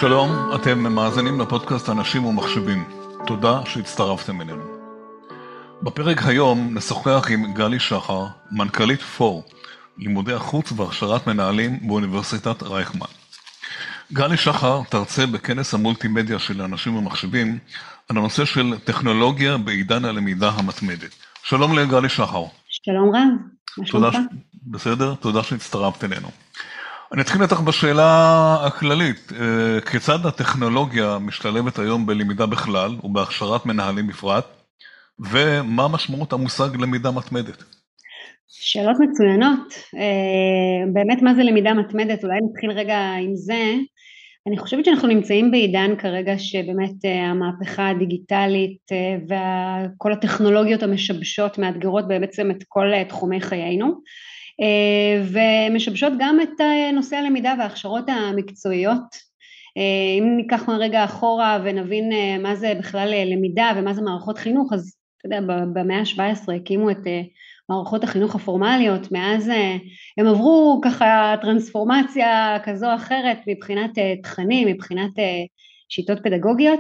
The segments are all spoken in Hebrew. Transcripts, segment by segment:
שלום, אתם מאזינים לפודקאסט אנשים ומחשבים. תודה שהצטרפתם אלינו. בפרק היום נשוחח עם גלי שחר, מנכ"לית פור, לימודי החוץ והכשרת מנהלים באוניברסיטת רייכמן. גלי שחר תרצה בכנס המולטימדיה של אנשים ומחשבים על הנושא של טכנולוגיה בעידן הלמידה המתמדת. שלום לגלי שחר. שלום רב, מה שלומך? בסדר, תודה שהצטרפת אלינו. אני אתחיל איתך בשאלה הכללית, כיצד הטכנולוגיה משתלבת היום בלמידה בכלל ובהכשרת מנהלים בפרט, ומה משמעות המושג למידה מתמדת? שאלות מצוינות, באמת מה זה למידה מתמדת, אולי נתחיל רגע עם זה. אני חושבת שאנחנו נמצאים בעידן כרגע שבאמת המהפכה הדיגיטלית וכל הטכנולוגיות המשבשות מאתגרות בעצם את כל תחומי חיינו, ומשבשות גם את נושא הלמידה וההכשרות המקצועיות. אם ניקח רגע אחורה ונבין מה זה בכלל למידה ומה זה מערכות חינוך, אז אתה יודע, במאה ה-17 הקימו את מערכות החינוך הפורמליות, מאז הם עברו ככה טרנספורמציה כזו או אחרת מבחינת תכנים, מבחינת שיטות פדגוגיות,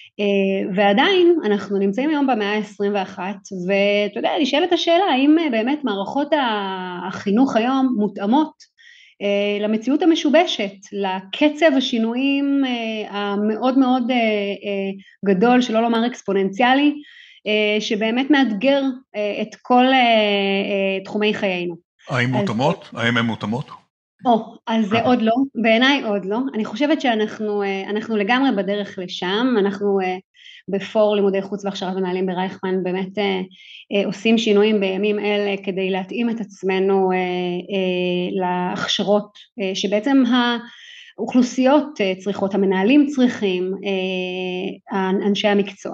ועדיין אנחנו נמצאים היום במאה ה-21, ואתה יודע, נשאלת השאלה, האם באמת מערכות החינוך היום מותאמות למציאות המשובשת, לקצב השינויים המאוד מאוד גדול, שלא לומר אקספוננציאלי, שבאמת מאתגר את כל תחומי חיינו. האם מותאמות? האם הן מותאמות? אז זה עוד לא, בעיניי עוד לא. אני חושבת שאנחנו לגמרי בדרך לשם. אנחנו בפור לימודי חוץ והכשרת מנהלים ברייכמן באמת עושים שינויים בימים אלה כדי להתאים את עצמנו להכשרות שבעצם האוכלוסיות צריכות, המנהלים צריכים, אנשי המקצוע.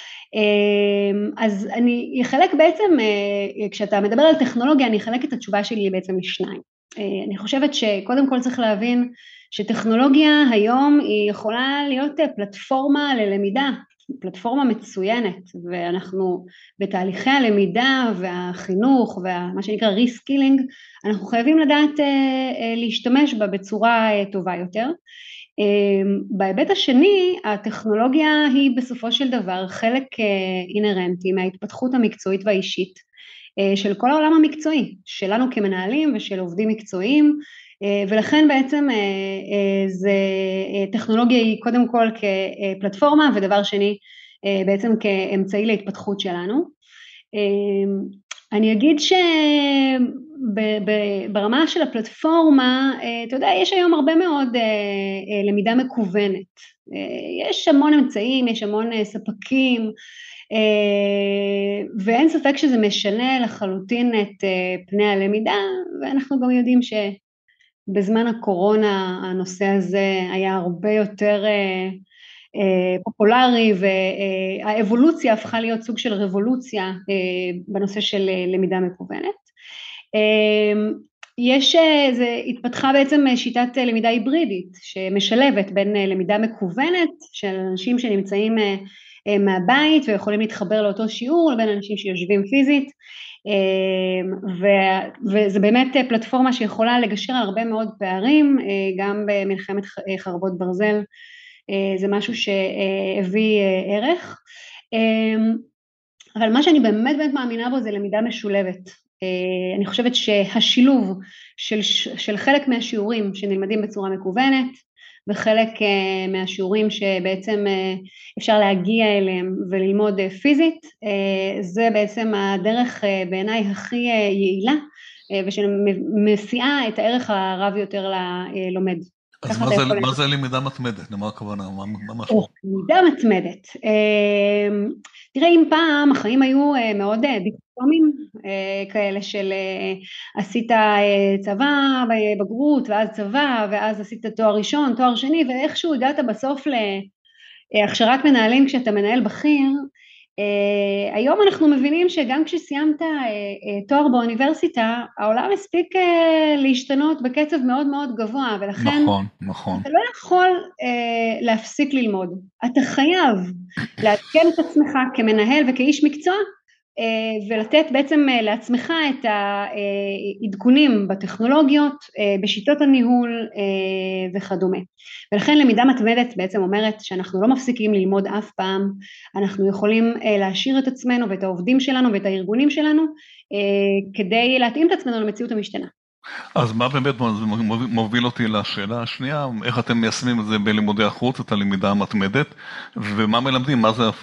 אז אני אחלק בעצם, כשאתה מדבר על טכנולוגיה, אני אחלק את התשובה שלי בעצם לשניים. אני חושבת שקודם כל צריך להבין שטכנולוגיה היום היא יכולה להיות פלטפורמה ללמידה, פלטפורמה מצוינת, ואנחנו בתהליכי הלמידה והחינוך ומה שנקרא ריסקילינג, אנחנו חייבים לדעת להשתמש בה בצורה טובה יותר. בהיבט השני, הטכנולוגיה היא בסופו של דבר חלק אינרנטי מההתפתחות המקצועית והאישית של כל העולם המקצועי, שלנו כמנהלים ושל עובדים מקצועיים, ולכן בעצם טכנולוגיה היא קודם כל כפלטפורמה, ודבר שני בעצם כאמצעי להתפתחות שלנו. אני אגיד שברמה של הפלטפורמה, אתה יודע, יש היום הרבה מאוד למידה מקוונת. יש המון אמצעים, יש המון ספקים, ואין ספק שזה משנה לחלוטין את פני הלמידה, ואנחנו גם יודעים שבזמן הקורונה הנושא הזה היה הרבה יותר פופולרי, והאבולוציה הפכה להיות סוג של רבולוציה בנושא של למידה מקוונת. התפתחה בעצם שיטת למידה היברידית שמשלבת בין למידה מקוונת של אנשים שנמצאים מהבית ויכולים להתחבר לאותו שיעור לבין אנשים שיושבים פיזית, וזה באמת פלטפורמה שיכולה לגשר על הרבה מאוד פערים, גם במלחמת חרבות ברזל זה משהו שהביא ערך, אבל מה שאני באמת מאמינה בו זה למידה משולבת. אני חושבת שהשילוב של חלק מהשיעורים שנלמדים בצורה מקוונת, וחלק מהשיעורים שבעצם אפשר להגיע אליהם וללמוד פיזית, זה בעצם הדרך בעיניי הכי יעילה, ושמסיעה את הערך הרב יותר ללומד. אז מה זה למידה מתמדת? למה הכוונה? מה משהו? למידה מתמדת. תראה, אם פעם החיים היו מאוד דיכוטומיים כאלה של עשית צבא, בגרות, ואז צבא, ואז עשית תואר ראשון, תואר שני, ואיכשהו הגעת בסוף להכשרת מנהלים כשאתה מנהל בכיר. היום אנחנו מבינים שגם כשסיימת תואר באוניברסיטה, העולם מספיק להשתנות בקצב מאוד מאוד גבוה, ולכן נכון. אתה לא יכול להפסיק ללמוד. אתה חייב לעדכן את עצמך כמנהל וכאיש מקצוע ולתת בעצם לעצמך את העדכונים בטכנולוגיות, בשיטות הניהול וכדומה. ולכן למידה מתמדת בעצם אומרת שאנחנו לא מפסיקים ללמוד אף פעם, אנחנו יכולים להשאיר את עצמנו ואת העובדים שלנו ואת הארגונים שלנו, כדי להתאים את עצמנו למציאות המשתנה. אז מה באמת מוביל אותי לשאלה השנייה, איך אתם מיישמים את זה בלימודי החוץ, את הלמידה המתמדת, ומה מלמדים, מה זה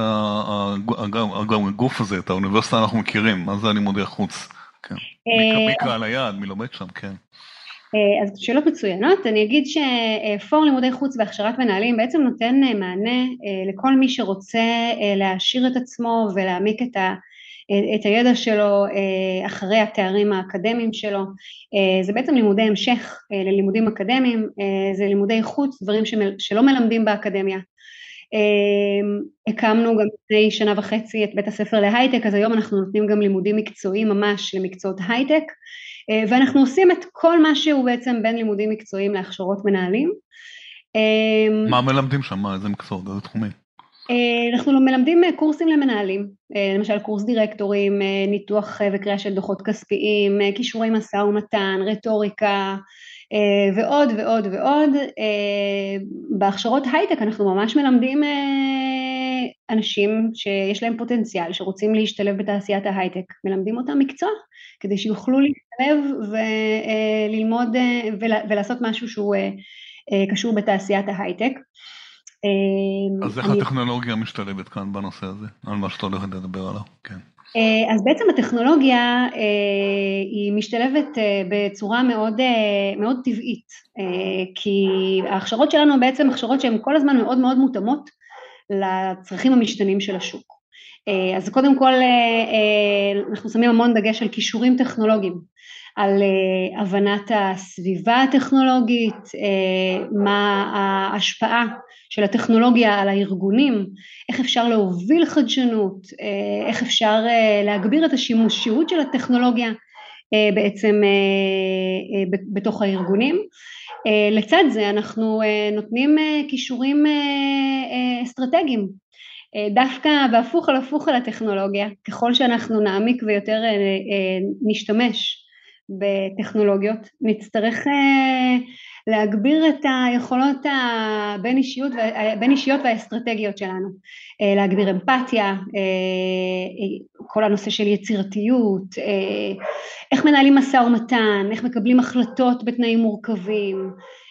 הגוף הזה, את האוניברסיטה אנחנו מכירים, מה זה הלימודי החוץ? כן. מי קהל היעד, מי לומד שם, כן. אז שאלות מצוינות, אני אגיד שפורום לימודי חוץ והכשרת מנהלים בעצם נותן מענה לכל מי שרוצה להעשיר את עצמו ולהעמיק את הידע שלו אחרי התארים האקדמיים שלו. זה בעצם לימודי המשך ללימודים אקדמיים, זה לימודי חוץ, דברים שלא מלמדים באקדמיה. הקמנו גם לפני 1.5 שנה את בית הספר להייטק, אז היום אנחנו נותנים גם לימודים מקצועיים ממש למקצועות הייטק, ואנחנו עושים את כל מה שהוא בעצם בין לימודים מקצועיים להכשרות מנהלים. מה מלמדים שם? איזה מקצועות, איזה תחומים? אנחנו מלמדים קורסים למנהלים, למשל קורס דירקטורים, ניתוח וקריאה של דוחות כספיים, כישורי משא ומתן, רטוריקה ועוד ועוד ועוד. בהכשרות הייטק אנחנו ממש מלמדים אנשים שיש להם פוטנציאל, שרוצים להשתלב בתעשיית ההייטק, מלמדים אותם מקצוע כדי שיוכלו להשתלב וללמוד ולעשות משהו שהוא קשור בתעשיית ההייטק. אז איך הטכנולוגיה משתלבת כאן בנושא הזה, על מה שאתה הולכת לדבר עליו? כן. אז בעצם הטכנולוגיה היא משתלבת בצורה מאוד, מאוד טבעית, כי ההכשרות שלנו בעצם הכשרות שהן כל הזמן מאוד מאוד מותאמות לצרכים המשתנים של השוק. אז קודם כל אנחנו שמים המון דגש על כישורים טכנולוגיים, על הבנת הסביבה הטכנולוגית, מה ההשפעה של הטכנולוגיה על הארגונים, איך אפשר להוביל חדשנות, איך אפשר להגביר את השימושיות של הטכנולוגיה בעצם בתוך הארגונים. לצד זה אנחנו נותנים כישורים אסטרטגיים, דווקא בהפוך על הפוך על הטכנולוגיה, ככל שאנחנו נעמיק ויותר נשתמש בטכנולוגיות, נצטרך להגביר את היכולות הבין אישיות והאסטרטגיות שלנו, להגביר אמפתיה, כל הנושא של יצירתיות, איך מנהלים משא ומתן, איך מקבלים החלטות בתנאים מורכבים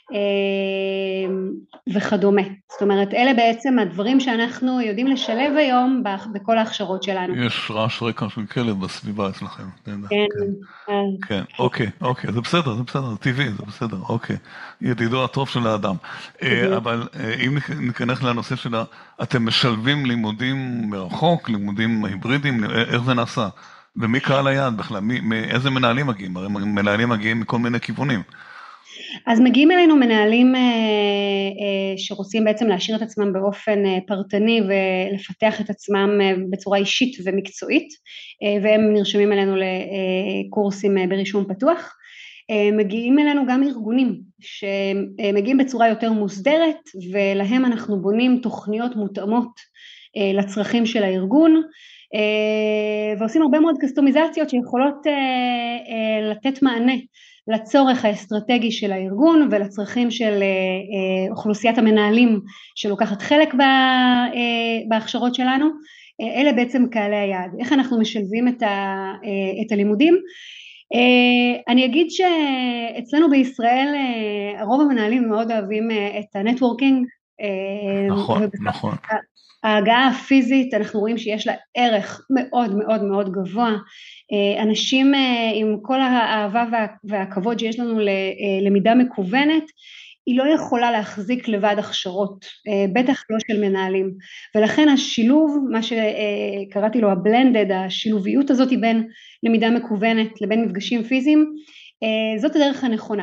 וכדומה. זאת אומרת, אלה בעצם הדברים שאנחנו יודעים לשלב היום בכל ההכשרות שלנו. יש רעש רקע של כלב בסביבה אצלכם. כן. כן, אוקיי, זה בסדר, זה טבעי, זה בסדר, אוקיי. ידידו הטוב של האדם. אבל אם ניכנס לנושא שלה, אתם משלבים לימודים מרחוק, לימודים היברידיים, איך זה נעשה? ומי קהל היעד בכלל? איזה מנהלים מגיעים? הרי מנהלים מגיעים מכל מיני כיוונים. אז מגיעים אלינו מנהלים שרוצים בעצם להשאיר את עצמם באופן פרטני ולפתח את עצמם בצורה אישית ומקצועית, והם נרשמים אלינו לקורסים ברישום פתוח. מגיעים אלינו גם ארגונים שמגיעים בצורה יותר מוסדרת, ולהם אנחנו בונים תוכניות מותאמות לצרכים של הארגון, ועושים הרבה מאוד קסטומיזציות שיכולות לתת מענה לצורך האסטרטגי של הארגון ולצרכים של אוכלוסיית המנהלים שלוקחת חלק בהכשרות שלנו. אלה בעצם קהלי היעד. איך אנחנו משלבים את הלימודים? אני אגיד שאצלנו בישראל רוב המנהלים מאוד אוהבים את הנטוורקינג. נכון. ההגעה הפיזית, אנחנו רואים שיש לה ערך מאוד מאוד מאוד גבוה. אנשים עם כל האהבה והכבוד שיש לנו ללמידה מקוונת, היא לא יכולה להחזיק לבד הכשרות, בטח לא של מנהלים. ולכן השילוב, מה שקראתי לו הבלנדד, השילוביות הזאת בין למידה מקוונת לבין מפגשים פיזיים, זאת הדרך הנכונה.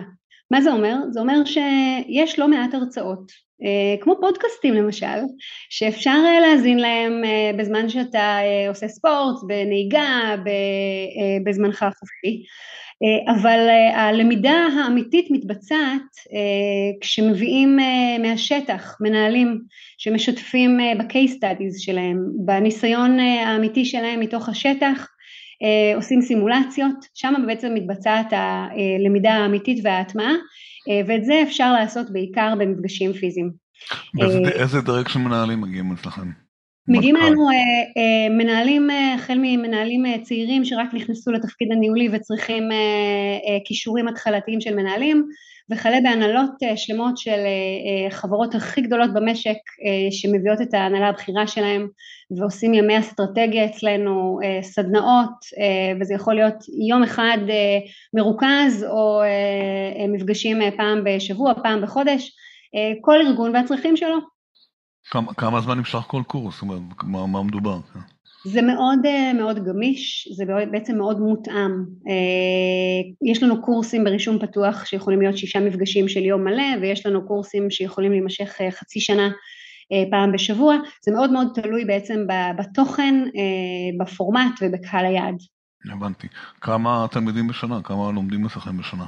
מה זה אומר? זה אומר שיש לא מעט הרצאות, כמו פודקאסטים למשל, שאפשר להזין להם בזמן שאתה עושה ספורט, בנהיגה, בזמנך החופשי, אבל הלמידה האמיתית מתבצעת כשמביאים מהשטח, מנהלים שמשתפים ב-case studies שלהם, בניסיון האמיתי שלהם מתוך השטח, עושים סימולציות, שם בעצם מתבצעת הלמידה האמיתית וההטמעה, ואת זה אפשר לעשות בעיקר במפגשים פיזיים. איזה דרג של מנהלים מגיעים אצלכם? מגיעים אלינו מנהלים, החל ממנהלים צעירים שרק נכנסו לתפקיד הניהולי וצריכים כישורים התחלתיים של מנהלים, וכלה בהנהלות שלמות של חברות הכי גדולות במשק שמביאות את ההנהלה הבכירה שלהם ועושים ימי אסטרטגיה אצלנו, סדנאות, וזה יכול להיות יום אחד מרוכז או מפגשים פעם בשבוע, פעם בחודש, כל ארגון והצרכים שלו. כמה זמן נמשך כל קורס? זאת אומרת, מה מדובר? זה מאוד מאוד גמיש, זה בעצם מאוד מותאם. יש לנו קורסים ברישום פתוח שיכולים להיות 6 מפגשים של יום מלא, ויש לנו קורסים שיכולים להימשך חצי שנה פעם בשבוע. זה מאוד מאוד תלוי בעצם בתוכן, בפורמט ובקהל היעד. הבנתי. כמה תלמידים בשנה? כמה לומדים אצלכם בשנה?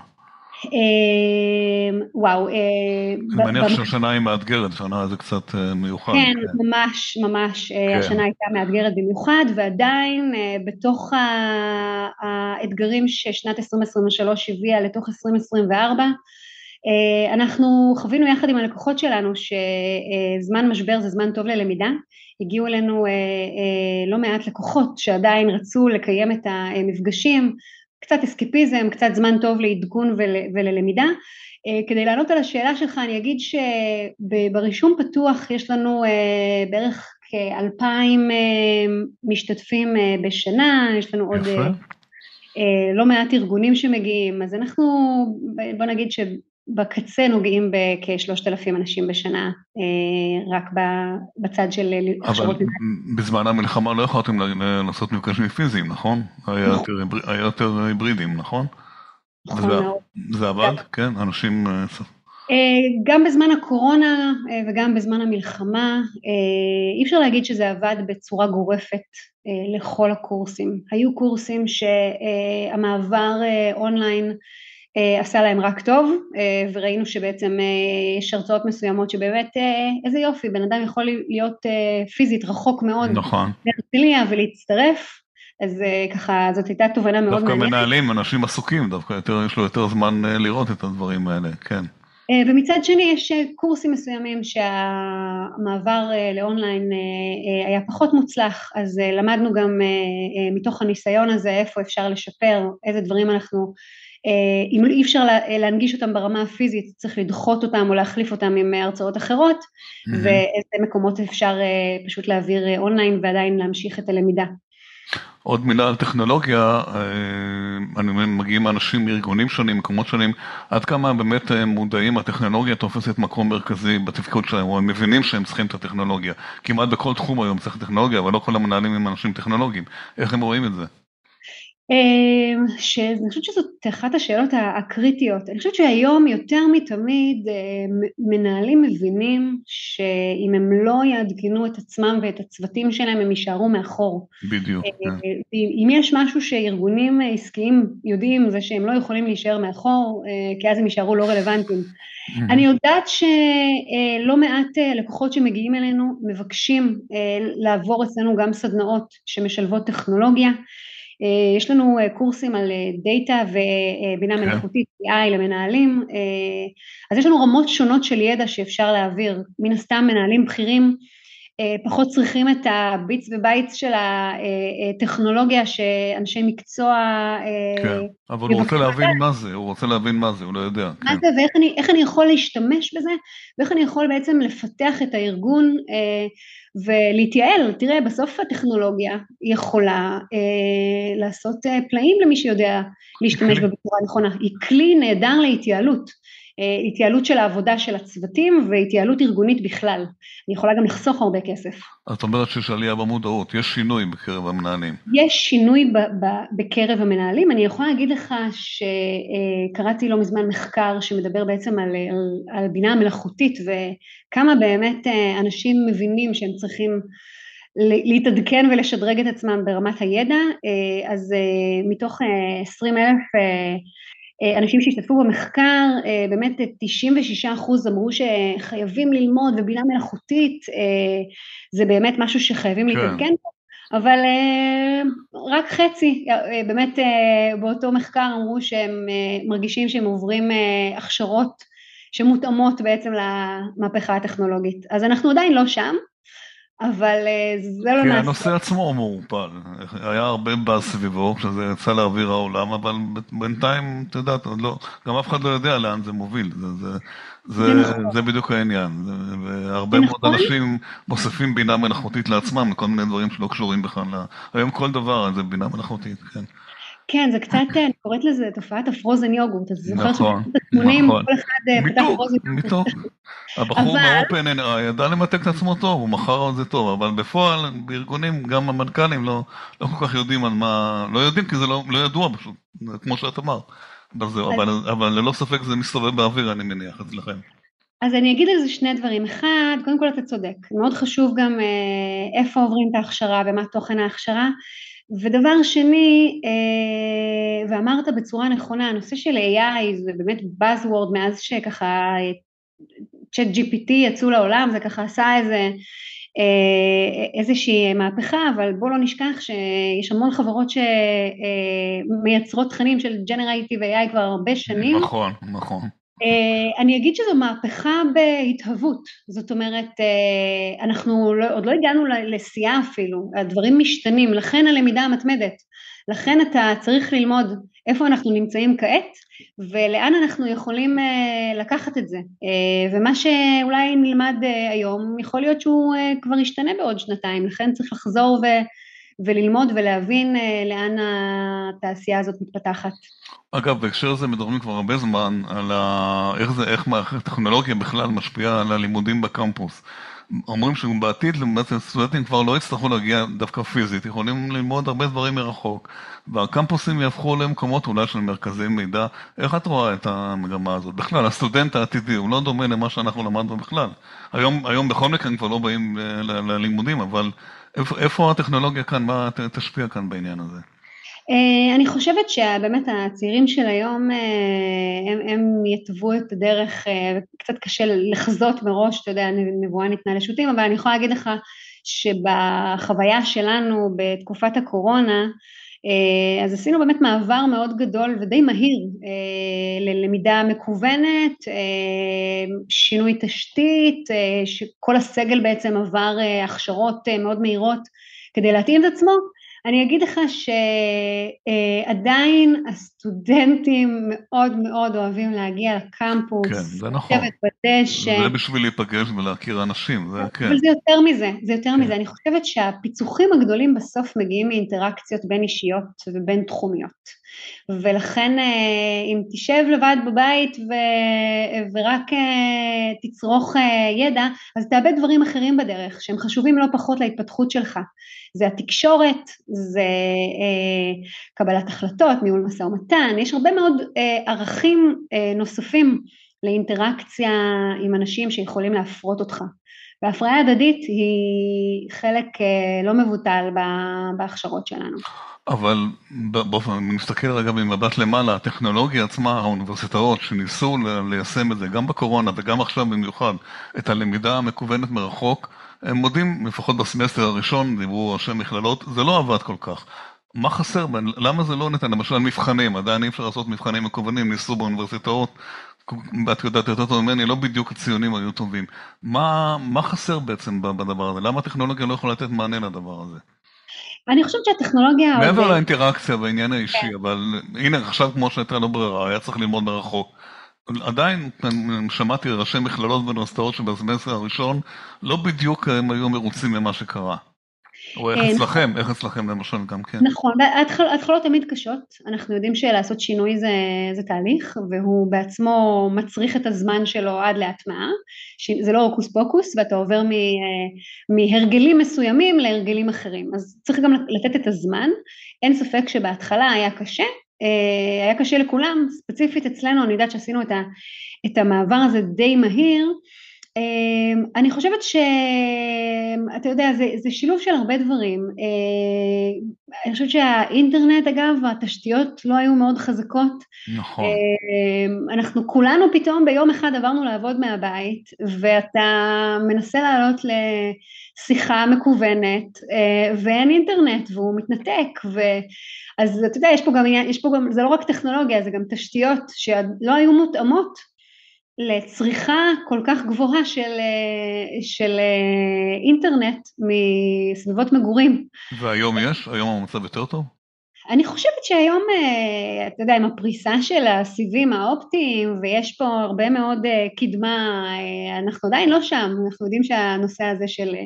וואו. אני מניח שהשנה היא מאתגרת, שנה זה קצת מיוחד. כן, ממש, ממש. השנה הייתה מאתגרת במיוחד, ועדיין בתוך האתגרים ששנת 2023 הביאה לתוך 2024, אנחנו חווינו יחד עם הלקוחות שלנו שזמן משבר זה זמן טוב ללמידה, הגיעו אלינו לא מעט לקוחות שעדיין רצו לקיים את המפגשים, קצת אסקפיזם, קצת זמן טוב לעדכון וללמידה. כדי לענות על השאלה שלך, אני אגיד שברישום פתוח יש לנו בערך כ2,000 משתתפים בשנה, יש לנו עוד לא מעט ארגונים שמגיעים, אז אנחנו, בוא נגיד שבקצה נוגעים בכ3,000 אנשים בשנה, רק בצד של הכשרות. אבל בזמן המלחמה לא יכולתם לעשות מפגשים פיזיים, נכון? היה יותר היברידים, נכון? זה עבד? כן, אנשים... גם בזמן הקורונה וגם בזמן המלחמה, אי אפשר להגיד שזה עבד בצורה גורפת לכל הקורסים. היו קורסים שהמעבר אונליין עשה להם רק טוב, וראינו שבעצם יש הרצאות מסוימות שבאמת איזה יופי, בן אדם יכול להיות פיזית רחוק מאוד, נכון. להרצליה ולהצטרף, אז ככה זאת הייתה תובנה מאוד מעניינת. דווקא מנהלים, אנשים עסוקים, דווקא יש לו יותר זמן לראות את הדברים האלה, כן. ומצד שני יש קורסים מסוימים שהמעבר לאונליין היה פחות מוצלח, אז למדנו גם מתוך הניסיון הזה איפה אפשר לשפר, איזה דברים אנחנו, אם אי אפשר להנגיש אותם ברמה הפיזית, צריך לדחות אותם או להחליף אותם עם הרצאות אחרות, ואיזה מקומות אפשר פשוט להעביר אונליין ועדיין להמשיך את הלמידה. עוד מילה על טכנולוגיה, מגיעים אנשים מארגונים שונים, מקומות שונים, עד כמה באמת מודעים, הטכנולוגיה תופסת מקום מרכזי בתפקוד שלהם, או הם מבינים שהם צריכים את הטכנולוגיה. כמעט בכל תחום היום צריך טכנולוגיה, אבל לא כל המנהלים הם אנשים טכנולוגיים. איך הם רואים את זה? אני חושבת שזאת אחת השאלות הקריטיות. אני חושבת שהיום יותר מתמיד מנהלים מבינים שאם הם לא יעדכנו את עצמם ואת הצוותים שלהם הם יישארו מאחור. בדיוק. אם יש משהו שארגונים עסקיים יודעים זה שהם לא יכולים להישאר מאחור, כי אז הם יישארו לא רלוונטיים. אני יודעת שלא מעט לקוחות שמגיעים אלינו מבקשים לעבור אצלנו גם סדנאות שמשלבות טכנולוגיה, יש לנו קורסים על דאטה ובינה מלאכותית, AI למנהלים, אז יש לנו רמות שונות של ידע שאפשר להעביר, מן הסתם מנהלים בכירים, פחות צריכים את הביטס ובייטס של הטכנולוגיה שאנשי מקצוע... כן, אבל הוא רוצה להבין מה זה, הוא לא יודע. מה זה ואיך אני יכול להשתמש בזה, ואיך אני יכול בעצם לפתח את הארגון ולהתייעל. תראה, בסוף הטכנולוגיה יכולה לעשות פלאים למי שיודע להשתמש בצורה נכונה, היא כלי נהדר להתייעלות. התייעלות של העבודה של הצוותים והתייעלות ארגונית בכלל. אני יכולה גם לחסוך הרבה כסף. זאת אומרת שיש עלייה במודעות, יש שינוי בקרב המנהלים. יש שינוי בקרב המנהלים. אני יכולה להגיד לך שקראתי לא מזמן מחקר שמדבר בעצם על בינה מלאכותית, וכמה באמת אנשים מבינים שהם צריכים להתעדכן ולשדרג את עצמם ברמת הידע. אז מתוך 20,000 אנשים שהשתתפו במחקר, באמת 96% אמרו שחייבים ללמוד, ובינה מלאכותית זה באמת משהו שחייבים להתעדכן, אבל רק חצי, באמת באותו מחקר אמרו שהם מרגישים שהם עוברים הכשרות שמותאמות בעצם למהפכה הטכנולוגית. אז אנחנו עדיין לא שם, אבל זה לא כי נעשה. הנושא עצמו מעורפל, היה הרבה באז סביבו, כשזה יצא לאוויר העולם, אבל בינתיים, אתה יודעת, גם אף אחד לא יודע לאן זה מוביל, זה בדיוק העניין, והרבה מאוד אנשים מוספים בינה מלאכותית לעצמם, לכל מיני דברים שלא קשורים בכלל, היום כל דבר זה בינה מלאכותית, כן. כן, זה קצת, אני קוראת לזה תופעת הפרוזן יוגורט, אז זוכר נכון, שבתמונים כל אחד פתח פרוזן יוגורט. מיתוק, הבחור מ-OpenAI ידע למתק את עצמו טוב, הוא מכר על זה טוב, אבל בפועל, בארגונים, גם המנכ"לים לא כל כך יודעים על מה, לא יודעים כי זה לא ידוע פשוט, כמו שאת אמרת, אבל ללא ספק זה מסתובב באוויר, אני מניח, אצלכם. אז אני אגיד על זה שני דברים. אחד, קודם כל אתה צודק, מאוד חשוב גם איפה עוברים את ההכשרה ומה תוכן ההכשרה, ודבר שני, ואמרת בצורה נכונה, הנושא של AI זה באמת buzzword מאז שככה ChatGPT יצאו לעולם, זה ככה עשה איזושהי מהפכה, אבל בוא לא נשכח שיש המון חברות שמייצרות תכנים של Generative AI כבר הרבה שנים. נכון, נכון. אני אגיד שזו מהפכה בהתהוות, זאת אומרת, אנחנו עוד לא הגענו לשיאה אפילו, הדברים משתנים, לכן הלמידה המתמדת, לכן אתה צריך ללמוד איפה אנחנו נמצאים כעת, ולאן אנחנו יכולים לקחת את זה, ומה שאולי נלמד היום, יכול להיות שהוא כבר ישתנה בעוד שנתיים, לכן צריך לחזור וללמוד ולהבין לאן התעשייה הזאת מתפתחת. אגב, בהקשר הזה מדברים כבר הרבה זמן על איך מערכת טכנולוגיה בכלל משפיעה על הלימודים בקמפוס. אומרים שבעתיד סטודנטים כבר לא יצטרכו להגיע דווקא פיזית, יכולים ללמוד הרבה דברים מרחוק, והקמפוסים יהפכו למקומות אולי של מרכזי מידע. איך את רואה את המגמה הזאת? בכלל, הסטודנט העתידי הוא לא דומה למה שאנחנו למדנו בכלל. היום בכל מקרה כבר לא באים ללימודים, אבל איפה הטכנולוגיה כאן, מה תשפיע כאן בעניין הזה? אני חושבת שבאמת הצעירים של היום הם יתוו את הדרך, קצת קשה לחזות מראש, אתה יודע, נבואה ניתנה לשוטים, אבל אני יכולה להגיד לך שבחוויה שלנו בתקופת הקורונה, אז עשינו באמת מעבר מאוד גדול ודי מהיר ללמידה מקוונת, שינוי תשתית, שכל הסגל בעצם עבר הכשרות מאוד מהירות כדי להתאים את עצמו. אני אגיד לך שעדיין הסטודנטים מאוד מאוד אוהבים להגיע לקמפוס, כן, זה נכון. בדשא. זה בשביל להיפגש ולהכיר אנשים, זה כן. אבל זה יותר מזה, זה יותר מזה. אני חושבת שהפיצוחים הגדולים בסוף מגיעים מאינטראקציות בין אישיות ובין תחומיות. ולכן אם תשב לבד בבית ורק תצרוך ידע, אז תאבד דברים אחרים בדרך, שהם חשובים לא פחות להתפתחות שלך. זה התקשורת, זה קבלת החלטות, ניהול משא ומתן, יש הרבה מאוד ערכים נוספים לאינטראקציה עם אנשים שיכולים להפרות אותך. וההפריה הדדית היא חלק לא מבוטל בהכשרות שלנו. אבל באופן, נסתכל רגע במבט למעלה, הטכנולוגיה עצמה, האוניברסיטאות שניסו ליישם את זה, גם בקורונה וגם עכשיו במיוחד, את הלמידה המקוונת מרחוק, הם מודים, לפחות בסמסטר הראשון, דיברו ראשי מכללות, זה לא עבד כל כך. מה חסר? למה זה לא ניתן? למשל מבחנים, עדיין אי אפשר לעשות מבחנים מקוונים, ניסו באוניברסיטאות, ואת יודעת יותר טוב ממני, לא בדיוק הציונים היו טובים. מה חסר בעצם בדבר הזה? למה הטכנולוגיה לא יכולה לתת מענה לדבר הזה? אני חושבת שהטכנולוגיה... מעבר לאינטראקציה בעניין האישי, אבל הנה עכשיו כמו שהייתה לו ברירה, היה צריך ללמוד מרחוק. עדיין שמעתי ראשי מכללות ואוניברסיטאות שבסמסטר הראשון, לא בדיוק הם היו מרוצים ממה שקרה. או איך אצלכם למשל גם כן. נכון, ההתחלות תמיד קשות, אנחנו יודעים שלעשות שינוי זה תהליך, והוא בעצמו מצריך את הזמן שלו עד להטמעה, זה לא הוקוס פוקוס, ואתה עובר מהרגלים מסוימים להרגלים אחרים, אז צריך גם לתת את הזמן, אין ספק שבהתחלה היה קשה לכולם, ספציפית אצלנו, אני יודעת שעשינו את המעבר הזה די מהיר, אני חושבת שאתה יודע, זה שילוב של הרבה דברים, אני חושבת שהאינטרנט אגב, התשתיות לא היו מאוד חזקות, נכון. אנחנו כולנו פתאום ביום אחד עברנו לעבוד מהבית, ואתה מנסה לעלות לשיחה מקוונת, ואין אינטרנט, והוא מתנתק, אז אתה יודע, יש פה גם, זה לא רק טכנולוגיה, זה גם תשתיות שלא היו מותאמות, לצריכה כל כך גבוהה של אינטרנט מסביבות מגורים. והיום היום המצב יותר טוב? אני חושבת שהיום, אתה יודע, עם הפריסה של הסיבים האופטיים, ויש פה הרבה מאוד קדמה, אנחנו עדיין לא שם, אנחנו יודעים שהנושא הזה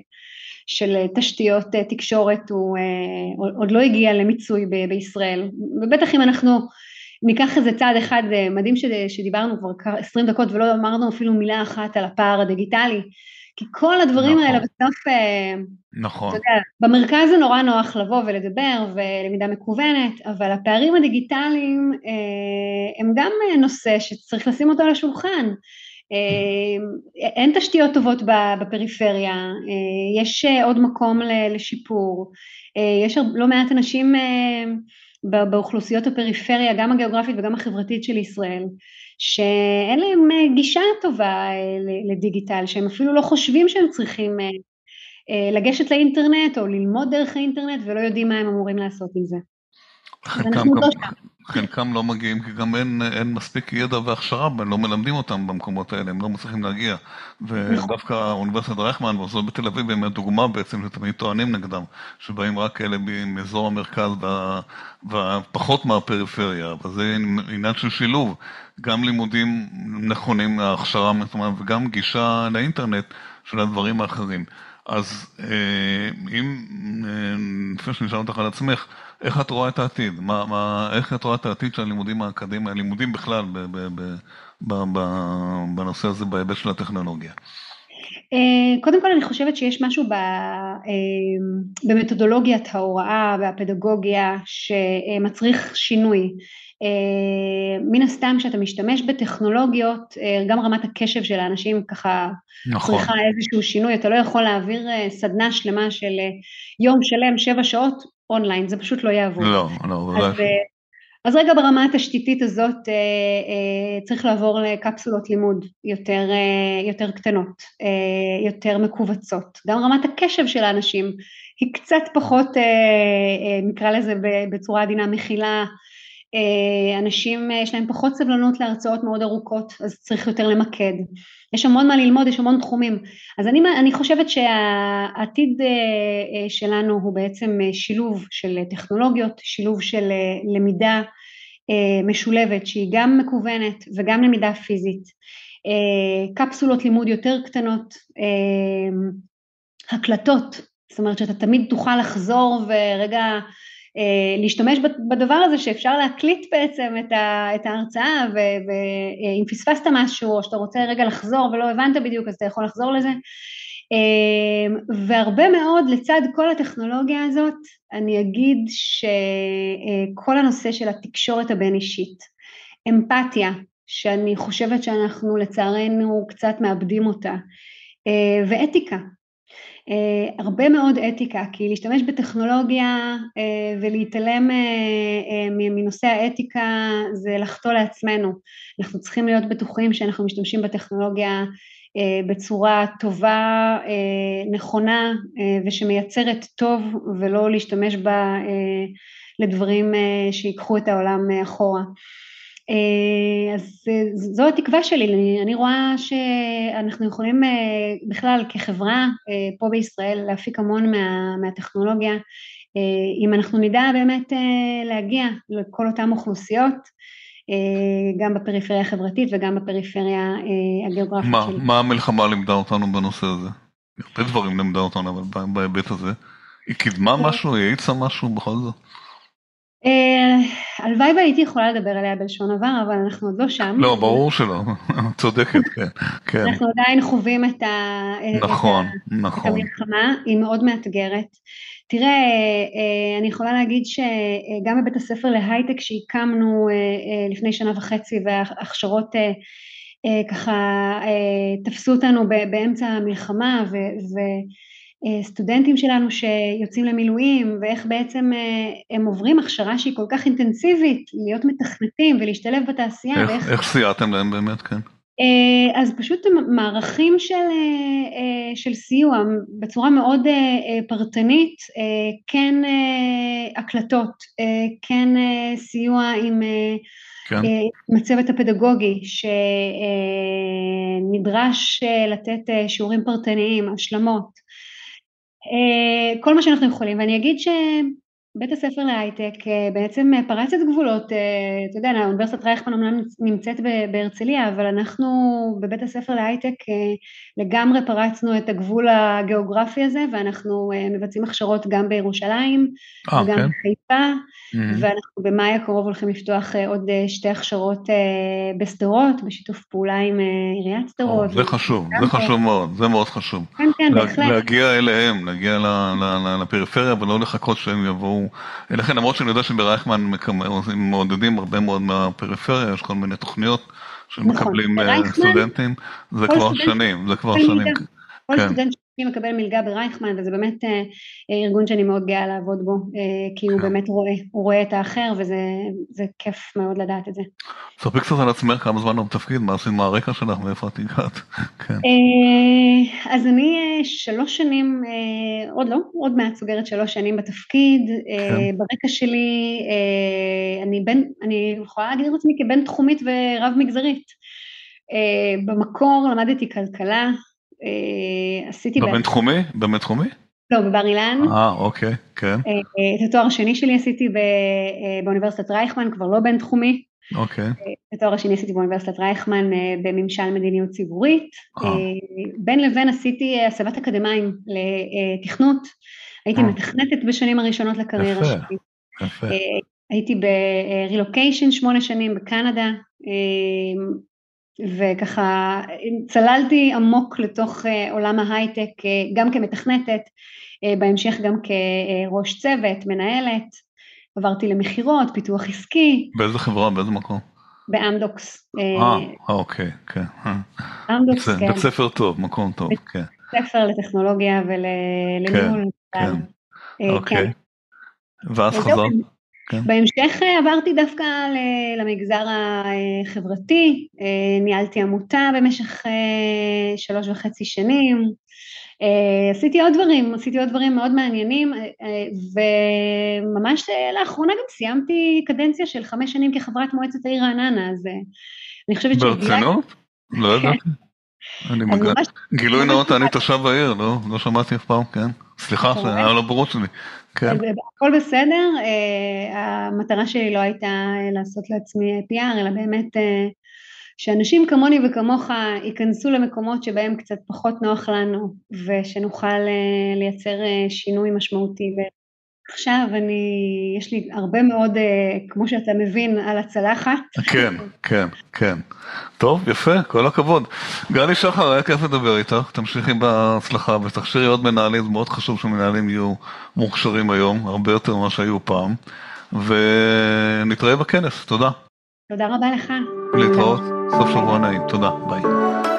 של תשתיות תקשורת הוא עוד לא הגיע למיצוי בישראל, ובטח אם אנחנו ניקח איזה צעד אחד, מדהים שדיברנו כבר 20 דקות ולא אמרנו אפילו מילה אחת על הפער הדיגיטלי, כי כל הדברים האלה בסוף, נכון. אתה יודע, במרכז זה נורא נוח לבוא ולדבר ולמידה מקוונת, אבל הפערים הדיגיטליים הם גם נושא שצריך לשים אותו על השולחן, אין תשתיות טובות בפריפריה, יש עוד מקום לשיפור, יש לא מעט אנשים באוכלוסיות הפריפריה, גם הגיאוגרפית וגם החברתית של ישראל, שאין להם גישה טובה לדיגיטל, שהם אפילו לא חושבים שהם צריכים לגשת לאינטרנט או ללמוד דרך האינטרנט, ולא יודעים מה הם אמורים לעשות עם זה. חלקם לא מגיעים, כי גם אין מספיק ידע והכשרה, לא מלמדים אותם במקומות האלה, הם לא מצליחים להגיע. ודווקא אוניברסיטת רייכמן, וזו בתל אביב, הם הדוגמה בעצם שתמיד טוענים נגדם, שבאים רק אלה מאזור המרכז ופחות מהפריפריה, וזה עניין של שילוב, גם לימודים נכונים, ההכשרה, וגם גישה לאינטרנט של הדברים האחרים. אז אם לפני שנשאל אותך על עצמך, איך את רואה את העתיד? איך את רואה את העתיד של הלימודים האקדמיים, הלימודים בכלל בנושא הזה, בהיבט של הטכנולוגיה? קודם כל אני חושבת שיש משהו במתודולוגיית ההוראה והפדגוגיה שמצריך שינוי. מן הסתם שאתה משתמש בטכנולוגיות, גם רמת הקשב של האנשים ככה צריכה איזשהו שינוי, אתה לא יכול להעביר סדנה שלמה של יום שלם 7 שעות אונליין, זה פשוט לא יעבוד. אז רגע ברמה התשתיתית הזאת צריך לעבור לקפסולות לימוד יותר קטנות, יותר מקובצות. גם רמת הקשב של האנשים היא קצת פחות, נקרא לזה בצורה עדינה, מכילה, אנשים יש להם פחות סבלנות להרצאות מאוד ארוכות, אז צריך יותר למקד. יש המון מה ללמוד, יש המון תחומים. אז אני חושבת שהעתיד שלנו הוא בעצם שילוב של טכנולוגיות, שילוב של למידה משולבת, שהיא גם מקוונת וגם למידה פיזית. קפסולות לימוד יותר קטנות, הקלטות, זאת אומרת שאתה תמיד תוכל לחזור ורגע להשתמש בדבר הזה שאפשר להקליט בעצם את ההרצאה, ואם פספסת משהו או שאתה רוצה רגע לחזור ולא הבנת בדיוק, אז אתה יכול לחזור לזה. והרבה מאוד לצד כל הטכנולוגיה הזאת, אני אגיד שכל הנושא של התקשורת הבין אישית, אמפתיה, שאני חושבת שאנחנו לצערנו קצת מאבדים אותה, ואתיקה. הרבה מאוד אתיקה, כי להשתמש בטכנולוגיה ולהתעלם מנושא האתיקה זה לחטוא לעצמנו. אנחנו צריכים להיות בטוחים שאנחנו משתמשים בטכנולוגיה בצורה טובה, נכונה ושמייצרת טוב, ולא להשתמש בה לדברים שיקחו את העולם אחורה. אז זו התקווה שלי, אני רואה שאנחנו יכולים בכלל כחברה פה בישראל להפיק המון מהטכנולוגיה, אם אנחנו נדע באמת להגיע לכל אותם אוכלוסיות, גם בפריפריה החברתית וגם בפריפריה הגיאוגרפית שלי. מה המלחמה לימדה אותנו בנושא הזה? הרבה דברים לימדה אותנו, אבל בהיבט הזה, היא קידמה משהו, היא האיצה משהו בכל זאת? הלוואי והייתי יכולה לדבר עליה בלשון עבר, אבל אנחנו עוד לא שם. לא, ברור שלא, צודקת, כן. אנחנו עדיין חווים את נכון. המלחמה, היא מאוד מאתגרת. תראה, אני יכולה להגיד שגם בבית הספר להייטק שהקמנו לפני 1.5 שנה, וההכשרות ככה תפסו אותנו באמצע המלחמה, וסטודנטים שלנו שיוצאים למילואים, ואיך בעצם הם עוברים הכשרה שהיא כל כך אינטנסיבית, להיות מתכנתים ולהשתלב בתעשייה. איך סייעתם להם באמת, כן? אז פשוט מערכים של סיוע בצורה מאוד פרטנית, כן הקלטות, כן סיוע עם הצוות הפדגוגי שנדרש לתת שיעורים פרטניים, השלמות, כל מה שאנחנו יכולים. ואני אגיד בית הספר להייטק בעצם פרץ את גבולות, אתה יודע, האוניברסיטת רייכמן אומנם נמצאת בהרצליה, אבל אנחנו בבית הספר להייטק לגמרי פרצנו את הגבול הגיאוגרפי הזה, ואנחנו מבצעים הכשרות גם בירושלים, וגם בחיפה, ואנחנו במאי הקרוב הולכים לפתוח עוד 2 הכשרות בסדרות, בשיתוף פעולה עם עיריית סדרות. זה חשוב, זה חשוב מאוד, זה מאוד חשוב. כן, בהחלט. להגיע אליהם, להגיע לפריפריה, ולא לחכות שהם יבואו לכן, למרות שאני יודע שברייכמן מעודדים הרבה מאוד מהפריפריה, יש כל מיני תוכניות שמקבלים סטודנטים, זה כבר שנים, כל סטודנט מקבל מלגה ברייכמן, וזה באמת ארגון שאני מאוד גאה לעבוד בו, כי הוא באמת רואה את האחר, וזה כיף מאוד לדעת את זה. ספרי קצת על עצמך, כמה זמן הוא בתפקיד, מה הרקע שלך, מאיפה את הגעת? אז אני 3 שנים, עוד מעט סוגרת 3 שנים בתפקיד, ברקע שלי, אני יכולה להגיד את עצמי כבן תחומית ורב מגזרית. במקור למדתי כלכלה, עשיתי בבינתחומי? לא, בבר אילן. אוקיי, כן. את התואר השני שלי עשיתי באוניברסיטת רייכמן, כבר לא בינתחומי. אוקיי. את התואר השני עשיתי באוניברסיטת רייכמן בממשל מדיניות ציבורית. בין לבין עשיתי הסבת אקדמיים לתכנות. הייתי מתכנתת בשנים הראשונות לקריירה שלי. יפה. הייתי ברילוקיישן 8 שנים בקנדה, וככה צללתי עמוק לתוך עולם ההייטק, גם כמתכנתת, בהמשך גם כראש צוות, מנהלת, עברתי למחירות, פיתוח עסקי. באיזה חברה, באיזה מקום? באמדוקס. אוקיי, כן. אמדוקס, כן. בית ספר טוב, מקום טוב, כן. בית ספר לטכנולוגיה ולניהול. כן, אוקיי. ואז חזרת? בהמשך עברתי דווקא למגזר החברתי, ניהלתי עמותה במשך 3.5 שנים, עשיתי עוד דברים מאוד מעניינים, וממש לאחרונה גם סיימתי קדנציה של 5 שנים כחברת מועצת העיר רעננה, אז אני חושבת ברצינות? לא יודעת. גילוי נאות, אני תושב העיר, לא שמעתי אף פעם, כן. סליחה, זה היה לא ברור שלי. הכל בסדר, המטרה שלי לא הייתה לעשות לעצמי PR, אלא באמת שאנשים כמוני וכמוך ייכנסו למקומות שבהם קצת פחות נוח לנו, ושנוכל לייצר שינוי משמעותי. ועכשיו יש לי הרבה מאוד, כמו שאתה מבין, על הצלחת. כן. טוב, יפה, כל הכבוד. גלי שחר, היה כיף לדבר איתך, תמשיכי בהצלחה ותכשירי עוד מנהלים, זה מאוד חשוב שמנהלים יהיו מוכשרים היום, הרבה יותר ממה שהיו פעם, ונתראה בכנס, תודה. תודה רבה לך. להתראות, סוף שבוע נעים, תודה, ביי.